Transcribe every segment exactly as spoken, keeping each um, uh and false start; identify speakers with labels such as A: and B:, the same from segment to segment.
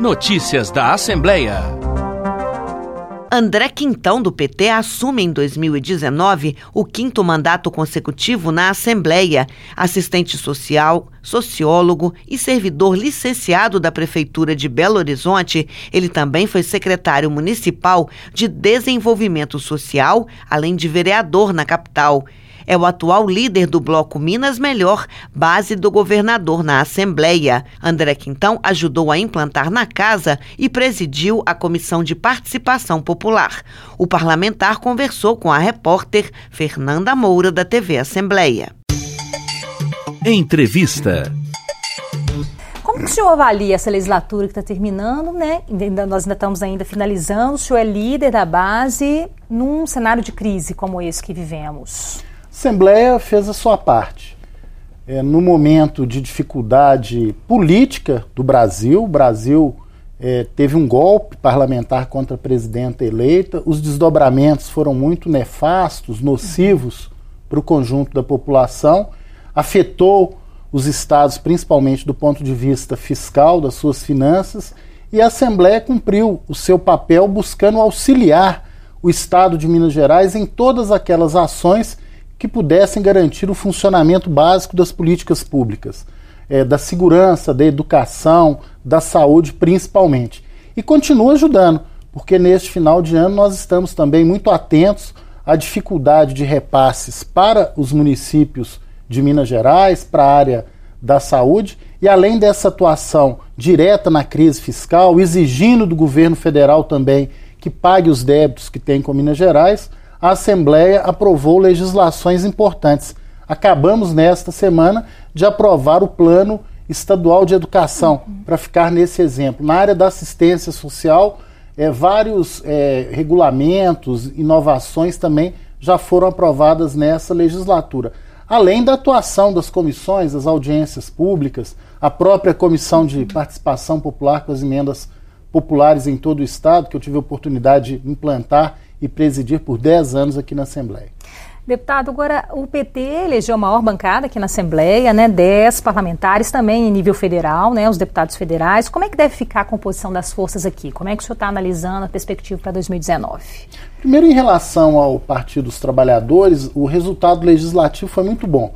A: Notícias da Assembleia.
B: André Quintão, do P T, assume em dois mil e dezenove o quinto mandato consecutivo na Assembleia. Assistente social, sociólogo e servidor licenciado da Prefeitura de Belo Horizonte, ele também foi secretário municipal de Desenvolvimento Social, além de vereador na capital. É o atual líder do bloco Minas Melhor, base do governador na Assembleia. André Quintão ajudou a implantar na casa e presidiu a Comissão de Participação Popular. O parlamentar conversou com a repórter Fernanda Moura, da T V Assembleia.
A: Entrevista.
C: Como que o senhor avalia essa legislatura que está terminando, né? Nós ainda estamos ainda finalizando. O senhor é líder da base num cenário de crise como esse que vivemos.
D: A Assembleia fez a sua parte. É, no momento de dificuldade política do Brasil, o Brasil é, teve um golpe parlamentar contra a presidenta eleita, os desdobramentos foram muito nefastos, nocivos para o conjunto da população, afetou os estados principalmente do ponto de vista fiscal, das suas finanças, e a Assembleia cumpriu o seu papel buscando auxiliar o estado de Minas Gerais em todas aquelas ações que pudessem garantir o funcionamento básico das políticas públicas, é, da segurança, da educação, da saúde principalmente. E continua ajudando, porque neste final de ano nós estamos também muito atentos à dificuldade de repasses para os municípios de Minas Gerais, para a área da saúde, e além dessa atuação direta na crise fiscal, exigindo do governo federal também que pague os débitos que tem com Minas Gerais, a Assembleia aprovou legislações importantes. Acabamos nesta semana de aprovar o Plano Estadual de Educação, uhum. para ficar nesse exemplo. Na área da assistência social, é, vários é, regulamentos, inovações também já foram aprovadas nessa legislatura. Além da atuação das comissões, das audiências públicas, a própria Comissão de Participação Popular com as emendas populares em todo o estado, que eu tive a oportunidade de implantar e presidir por dez anos aqui na Assembleia.
C: Deputado, agora o P T elegeu a maior bancada aqui na Assembleia, né, dez parlamentares também em nível federal, né, os deputados federais. Como é que deve ficar a composição das forças aqui? Como é que o senhor está analisando a perspectiva para dois mil e dezenove?
D: Primeiro, em relação ao Partido dos Trabalhadores, o resultado legislativo foi muito bom.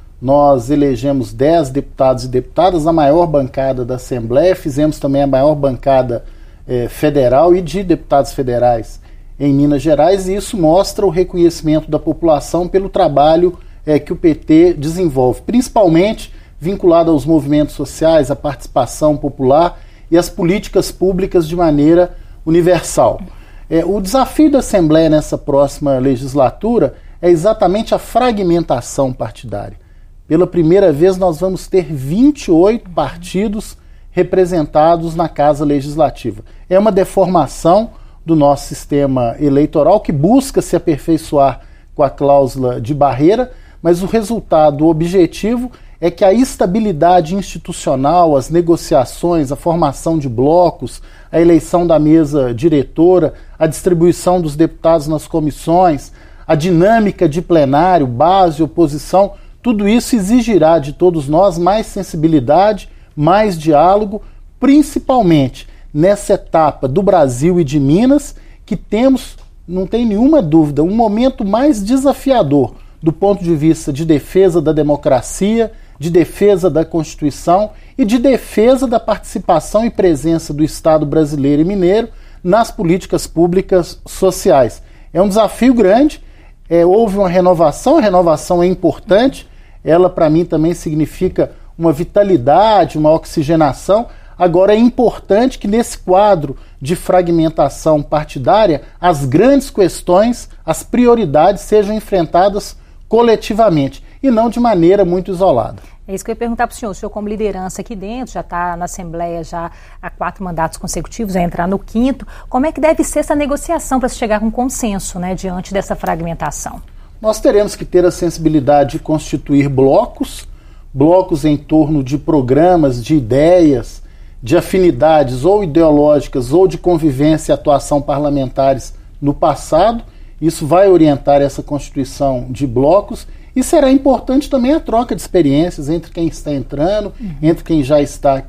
D: Nós elegemos dez deputados e deputadas, a maior bancada da Assembleia, fizemos também a maior bancada eh, federal e de deputados federais em Minas Gerais, e isso mostra o reconhecimento da população pelo trabalho é, que o P T desenvolve, principalmente vinculado aos movimentos sociais, à participação popular e às políticas públicas de maneira universal. É, o desafio da Assembleia nessa próxima legislatura é exatamente a fragmentação partidária. Pela primeira vez nós vamos ter vinte e oito partidos representados na Casa Legislativa. É uma deformação do nosso sistema eleitoral, que busca se aperfeiçoar com a cláusula de barreira, mas o resultado, o objetivo, é que a estabilidade institucional, as negociações, a formação de blocos, a eleição da mesa diretora, a distribuição dos deputados nas comissões, a dinâmica de plenário, base, oposição, tudo isso exigirá de todos nós mais sensibilidade, mais diálogo, principalmente nessa etapa do Brasil e de Minas, que temos, não tem nenhuma dúvida, um momento mais desafiador do ponto de vista de defesa da democracia, de defesa da Constituição e de defesa da participação e presença do Estado brasileiro e mineiro nas políticas públicas sociais. É um desafio grande, é, houve uma renovação, a renovação é importante, ela para mim também significa uma vitalidade, uma oxigenação. Agora é importante que nesse quadro de fragmentação partidária, as grandes questões, as prioridades sejam enfrentadas coletivamente e não de maneira muito isolada.
C: É isso que eu ia perguntar para o senhor. O senhor, como liderança aqui dentro, já está na Assembleia já há quatro mandatos consecutivos, vai entrar no quinto. Como é que deve ser essa negociação para se chegar com consenso, né, diante dessa fragmentação?
D: Nós teremos que ter a sensibilidade de constituir blocos, blocos em torno de programas, de ideias, de afinidades ou ideológicas ou de convivência e atuação parlamentares no passado. Isso vai orientar essa constituição de blocos e será importante também a troca de experiências entre quem está entrando, uhum. entre quem já está aqui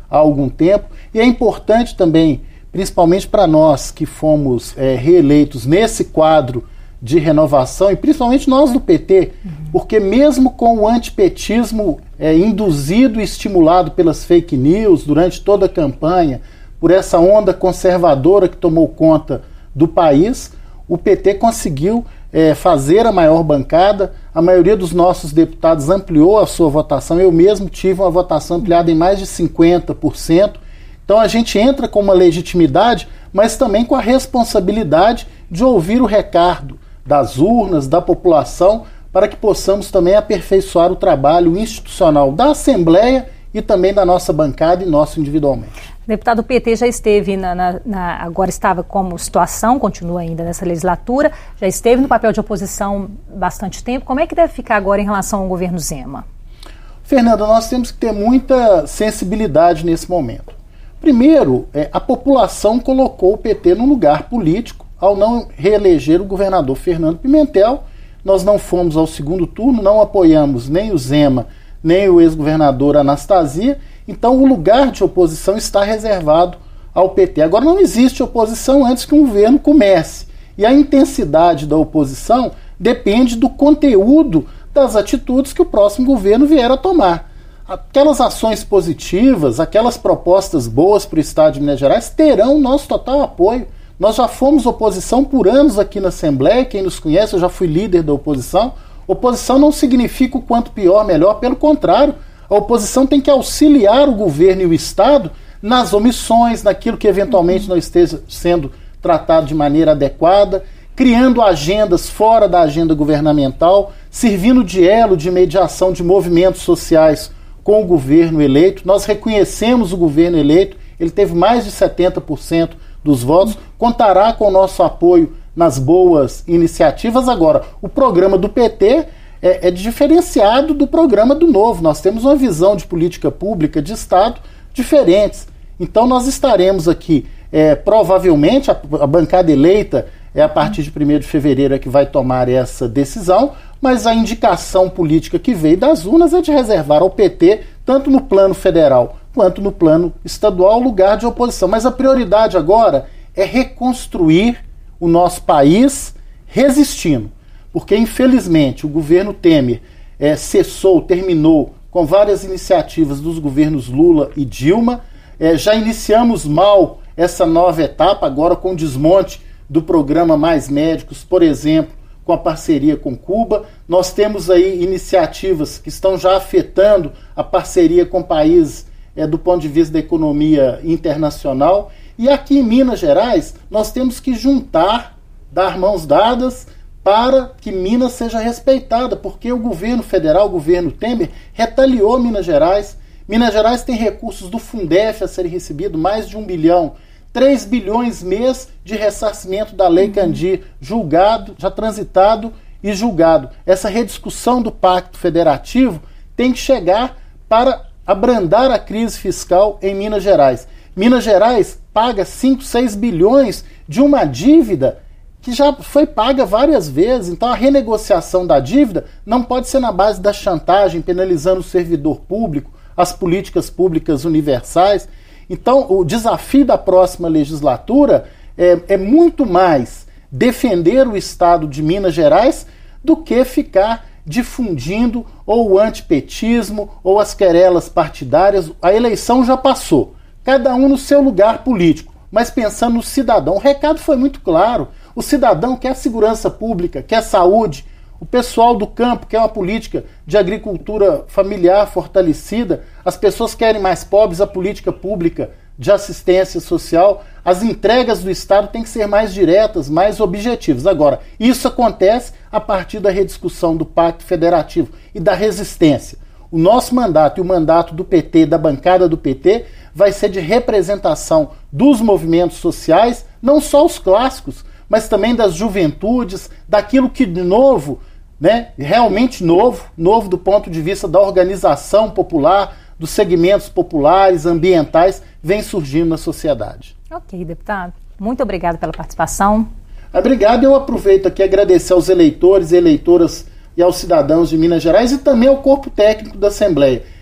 D: há algum tempo, e é importante também, principalmente para nós que fomos é, reeleitos nesse quadro de renovação, e principalmente nós do P T, uhum. porque mesmo com o antipetismo é, induzido e estimulado pelas fake news durante toda a campanha, por essa onda conservadora que tomou conta do país, o P T conseguiu é, fazer a maior bancada, a maioria dos nossos deputados ampliou a sua votação, eu mesmo tive uma votação ampliada em mais de cinquenta por cento, então a gente entra com uma legitimidade, mas também com a responsabilidade de ouvir o recado das urnas, da população, para que possamos também aperfeiçoar o trabalho institucional da Assembleia e também da nossa bancada e nosso individualmente.
C: O deputado P T já esteve, na, na, na, agora estava como situação, continua ainda nessa legislatura, já esteve no papel de oposição bastante tempo. Como é que deve ficar agora em relação ao governo Zema?
D: Fernanda, nós temos que ter muita sensibilidade nesse momento. Primeiro, é, a população colocou o P T num lugar político ao não reeleger o governador Fernando Pimentel. Nós não fomos ao segundo turno, não apoiamos nem o Zema, nem o ex-governador Anastasia, então o lugar de oposição está reservado ao P T. Agora, não existe oposição antes que um governo comece, e a intensidade da oposição depende do conteúdo das atitudes que o próximo governo vier a tomar. Aquelas ações positivas, aquelas propostas boas para o Estado de Minas Gerais terão nosso total apoio. Nós já fomos oposição por anos aqui na Assembleia, quem nos conhece, eu já fui líder da oposição. Oposição não significa o quanto pior, melhor, pelo contrário, a oposição tem que auxiliar o governo e o Estado nas omissões, naquilo que eventualmente não esteja sendo tratado de maneira adequada, criando agendas fora da agenda governamental, servindo de elo de mediação de movimentos sociais com o governo eleito. Nós reconhecemos o governo eleito, ele teve mais de setenta por cento dos votos, contará com o nosso apoio nas boas iniciativas. Agora, o programa do P T é, é diferenciado do programa do Novo. Nós temos uma visão de política pública, de Estado, diferentes. Então nós estaremos aqui, é, provavelmente, a, a bancada eleita é a partir de primeiro de fevereiro é que vai tomar essa decisão, mas a indicação política que veio das urnas é de reservar ao P T, tanto no plano federal quanto no plano estadual, lugar de oposição. Mas a prioridade agora é reconstruir o nosso país resistindo, porque infelizmente o governo Temer é, cessou, terminou com várias iniciativas dos governos Lula e Dilma, é, já iniciamos mal essa nova etapa, agora com o desmonte do programa Mais Médicos, por exemplo, com a parceria com Cuba. Nós temos aí iniciativas que estão já afetando a parceria com países é, do ponto de vista da economia internacional. E aqui em Minas Gerais, nós temos que juntar, dar mãos dadas para que Minas seja respeitada, porque o governo federal, o governo Temer, retaliou Minas Gerais. Minas Gerais tem recursos do Fundef a serem recebidos, mais de um bilhão, três bilhões mês de ressarcimento da Lei Candir, julgado, já transitado e julgado. Essa rediscussão do Pacto Federativo tem que chegar para abrandar a crise fiscal em Minas Gerais. Minas Gerais paga cinco, seis bilhões de uma dívida que já foi paga várias vezes. Então a renegociação da dívida não pode ser na base da chantagem, penalizando o servidor público, as políticas públicas universais. Então o desafio da próxima legislatura é, é muito mais defender o Estado de Minas Gerais do que ficar difundindo ou o antipetismo ou as querelas partidárias. A eleição já passou, cada um no seu lugar político, mas pensando no cidadão. O recado foi muito claro. O cidadão quer segurança pública, quer saúde. O pessoal do campo quer uma política de agricultura familiar fortalecida. As pessoas querem mais pobres, a política pública de assistência social. As entregas do Estado têm que ser mais diretas, mais objetivas. Agora, isso acontece a partir da rediscussão do Pacto Federativo e da resistência. O nosso mandato e o mandato do P T, da bancada do P T, vai ser de representação dos movimentos sociais, não só os clássicos, mas também das juventudes, daquilo que de novo, né, realmente novo, novo do ponto de vista da organização popular, dos segmentos populares, ambientais, vem surgindo na sociedade.
C: Ok, deputado. Muito obrigado pela participação.
D: Obrigado. Eu aproveito aqui agradecer aos eleitores e eleitoras e aos cidadãos de Minas Gerais e também ao corpo técnico da Assembleia.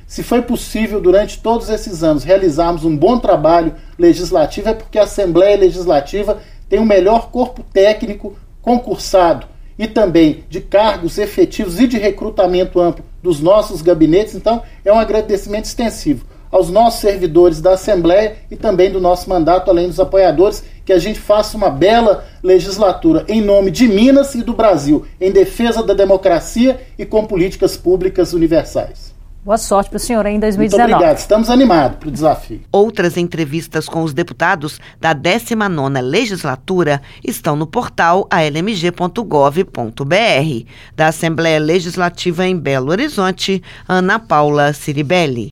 D: Se foi possível durante todos esses anos realizarmos um bom trabalho legislativo, é porque a Assembleia Legislativa tem o melhor corpo técnico concursado e também de cargos efetivos e de recrutamento amplo dos nossos gabinetes. Então, é um agradecimento extensivo aos nossos servidores da Assembleia e também do nosso mandato, além dos apoiadores, que a gente faça uma bela legislatura em nome de Minas e do Brasil, em defesa da democracia e com políticas públicas universais.
C: Boa sorte para o senhor aí em dois mil e dezenove.
D: Muito obrigado, estamos animados para o desafio.
B: Outras entrevistas com os deputados da décima nona Legislatura estão no portal a l m g ponto gov ponto b r. Da Assembleia Legislativa em Belo Horizonte, Ana Paula Ciribelli.